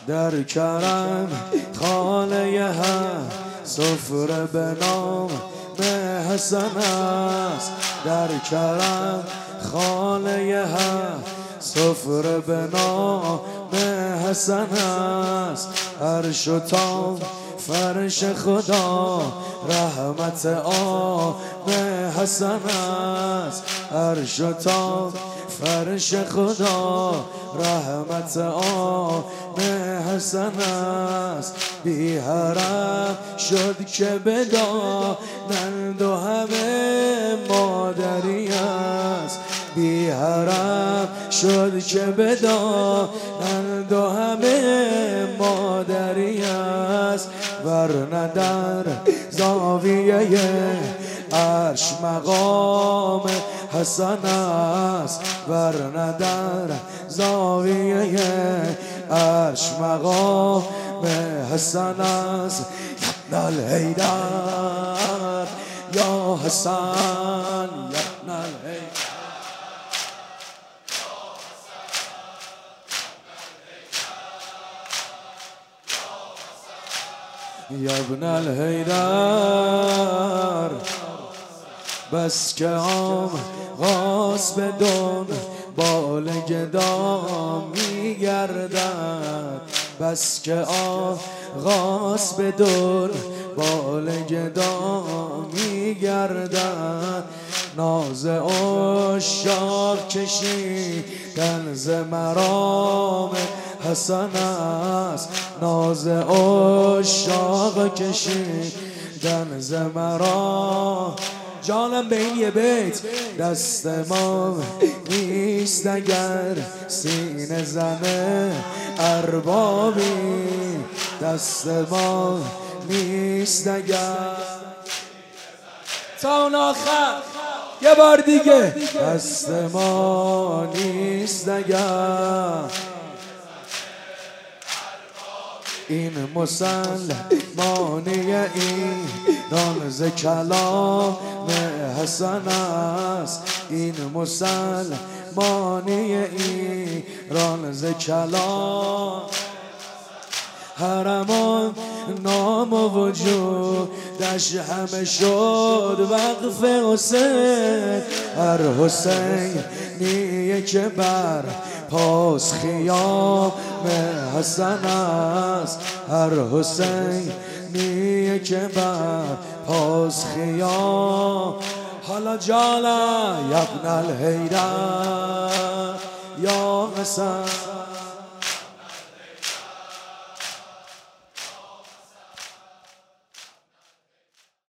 در کرم خانه هم سفره به نام حسن است. در کرم خانه هم سفره به نام حسن است. عرش و تاب فرش خدا رحمت آب حسن است. عرش و تاب فرش خدا رحمت آب حسن است. بی حرم شد که بدانند و همه مادری است. بی حرم شد که بدانند و همه مادری است. ورنه در زاویه عرش مقام حسن است. ورنه در زاویه عرش مقام حسن است. یا ابن الحیدر یا حسن یا ابن الحیدر یا ابن الحیدر. بس که آغاز بدون بال گدا میگردد. بس که آغاز بدون بال گدا میگردد. ناز عشاق کشیدن ز مرام حسن است. ناز عشاق کشیدن ز مرام. جانم به این یه بیت دست ما نیست اگر سینه زنه اربابی. دست ما نیست اگر تا اون آخر یه بار دیگه دست ما نیست اگر این مسلمانی ایران ز کلام حسن است. این مسلمانی ایران ز کلام حرمان نام و وجودش همه شد وقف حسین. هر حسینیه که بر پاس خیام حسن است. هر حسینیه که بر پاس خیام. حالا جانا یا ابن الحیدر یا حسن